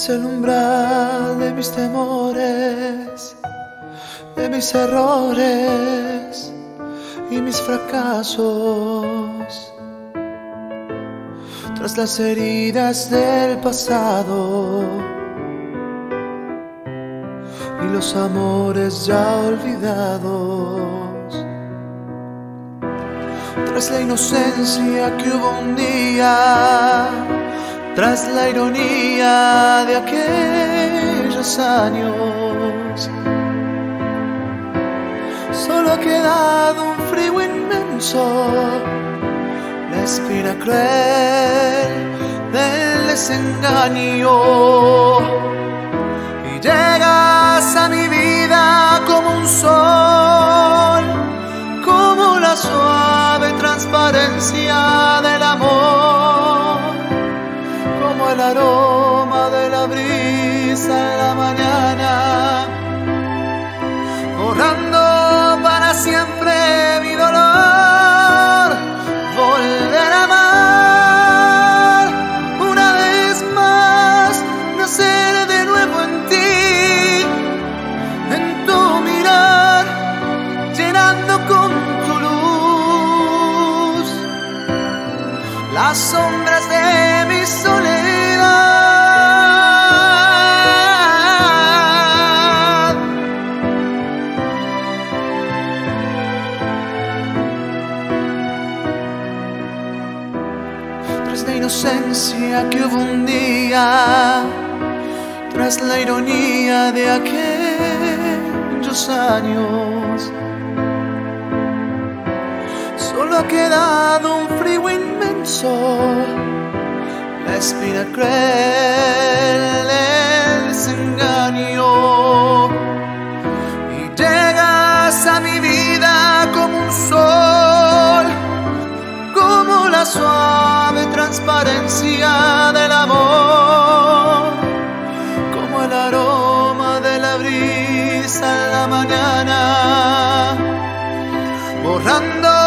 Tras el umbral de mis temores, de mis errores y mis fracasos, tras las heridas del pasado y los amores ya olvidados, tras la inocencia que hubo un día, tras la ironía de aquellos años, solo ha quedado un frío inmenso, la espina cruel del desengaño. Y llegas a mi vida como un sol, como la suave transparencia del amor, como el aroma de la brisa en la mañana, borrando para siempre mi dolor. Volver a amar una vez más, nacer de nuevo en ti, en tu mirar, llenando con tu luz las sombras de mi soledad. Tras la inocencia que hubo un día, tras la ironía de aquellos años, solo ha quedado un frío inmenso, la espina cruel del desengaño. Y llegas a mi vida como un sol, como la suave transparencia del amor, como el aroma de la brisa en la mañana, borrando